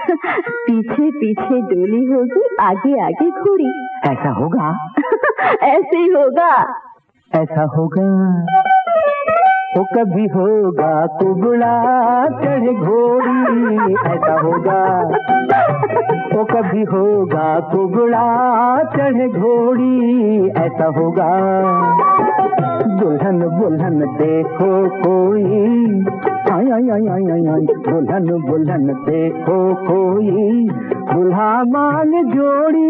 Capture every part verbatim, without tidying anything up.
पीछे पीछे डोली होगी, आगे आगे घोड़ी। ऐसा होगा? ऐसे ही होगा। ऐसा होगा वो कभी होगा कुबड़ा चढ़े घोड़ी। ऐसा होगा वो कभी होगा कुबड़ा चढ़े घोड़ी। ऐसा होगा दुल्हन बुल्हन देखो कोई, आई आई आई आई आई आई, दुल्हन बुल्हन देखो कोई, दुल्हा मांग जोड़ी।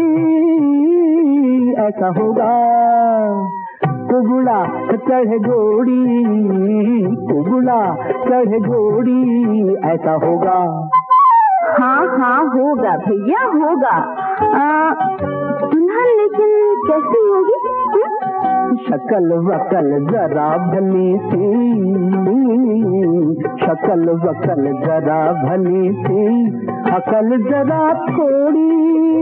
ऐसा होगा कुबड़ा चढ़े घोड़ी, कुबड़ा चढ़े घोड़ी। ऐसा होगा। हाँ हाँ होगा भैया होगा। दुल्हन लेकिन कैसी होगी? शकल वकल जरा भली सी, शकल वकल जरा भली सी, अकल जरा थोड़ी।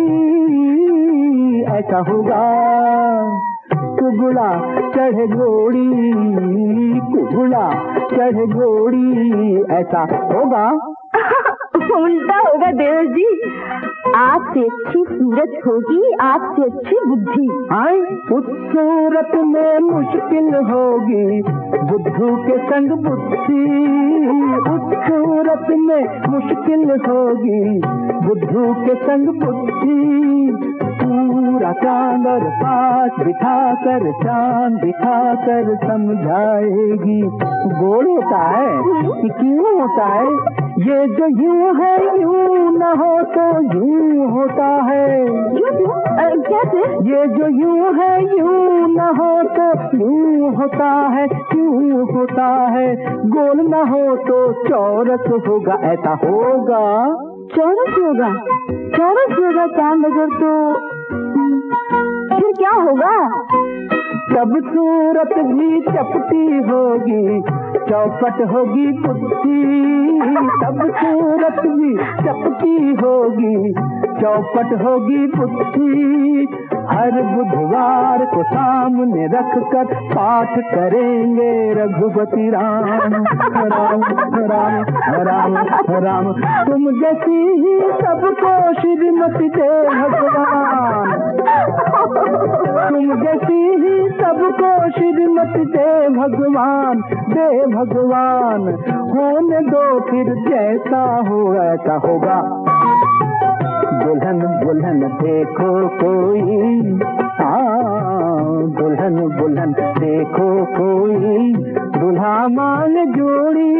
ऐसा होगा कुबड़ा चढ़े घोड़ी, कुबड़ा चढ़े घोड़ी। ऐसा होगा। उल्टा होगा देवर जी। आपसे अच्छी सूरत होगी, आपसे अच्छी बुद्धि। आई उस सूरत में मुश्किल होगी बुद्धू के संग बुद्धि। उस सूरत में मुश्किल होगी बुद्धू के संग बुद्धि। पूरा चांद और पास बिठा कर चांद दिखा कर समझाएगी। गोल होता है क्यों होता है? ये जो यूं है यूं न हो तो यूं होता है। कैसे? ये जो यूं है यूं न हो तो यूं होता है, क्यों होता है? गोल न हो तो चौरस होगा। ऐसा होगा। चौरस होगा? चौरस होगा चांद अगर तो फिर क्या होगा? तब सूरत भी चपटी होगी, चौपट होगी बुद्धि। तब सूरत भी चपटी होगी, चौपट होगी बुद्धि। हर बुधवार को सामने रखकर पाठ करेंगे रघुपति राम राम राम राम राम। तुम जैसी ही सबको श्रीमती दे भगवान, तुम जैसी ही सबको श्रीमती दे भगवान, दे भगवान। होने दो फिर जैसा हो ऐसा होगा। दुल्हन बुल्हन देखो कोई, हाँ दुल्हन बुल्हन देखो कोई, दुल्हा मांग जोड़ी।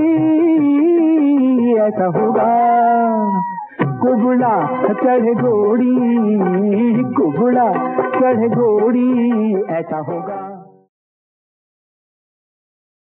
ऐसा होगा कुबड़ा चढ़े घोड़ी, कुबड़ा चढ़े घोड़ी। ऐसा होगा।